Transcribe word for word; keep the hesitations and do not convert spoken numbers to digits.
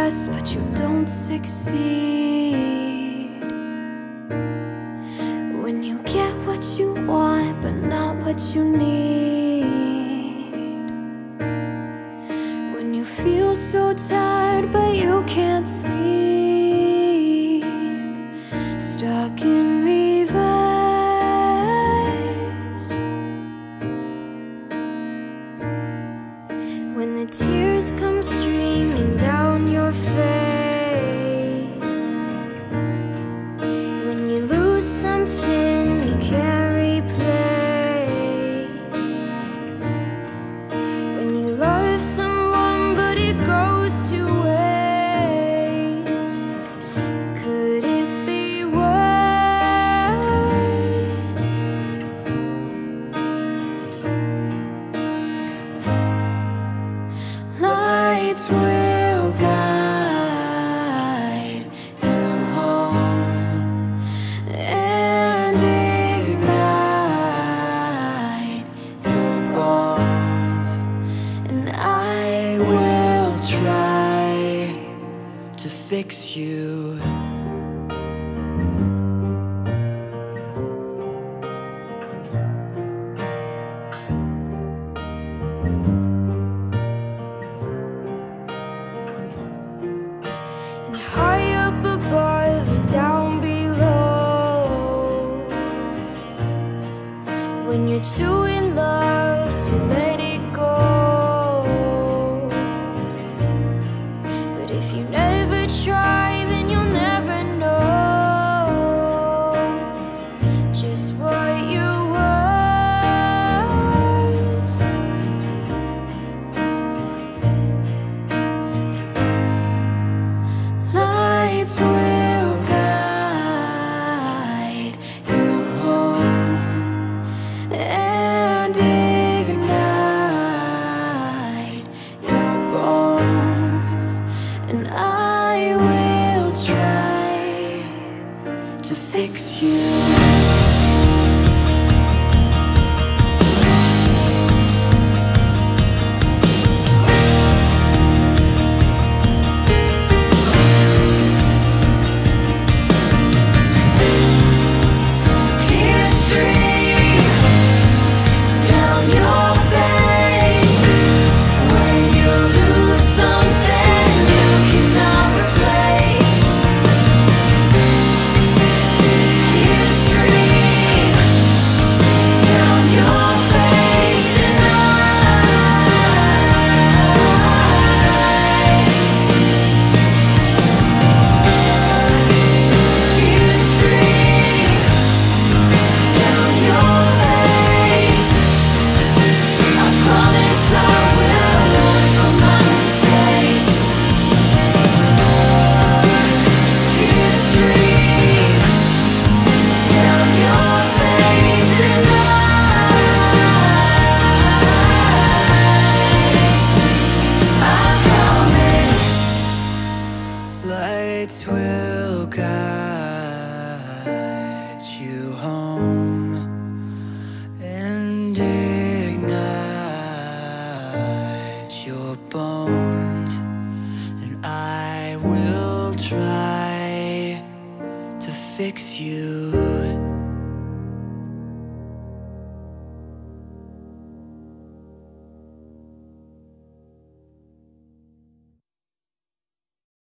best, but you don't succeed. When you get what you want, but not what you need. When you feel so tired, but you can't sleep. Stuck in reverse. When the tears come streaming down your face. When you lose something you can't replace. When you love someone but it goes to waste. Could it be worse? Lights will guide you home and ignite your bones, and I will try to fix you. And high up above and down below. When you're too in love to let it go. But if you never try, then you'll never know just what you're worth. Lights will guide you home and ignite your bones, and I will try to fix you. Tears stream down your face when you lose something you cannot replace. Tears stream down your face, and I Tears stream down your face. I promise I will learn from my mistakes. Tears stream down your face, and I I promise. Lights will guide you home and ignite your bones, and I will try to fix you.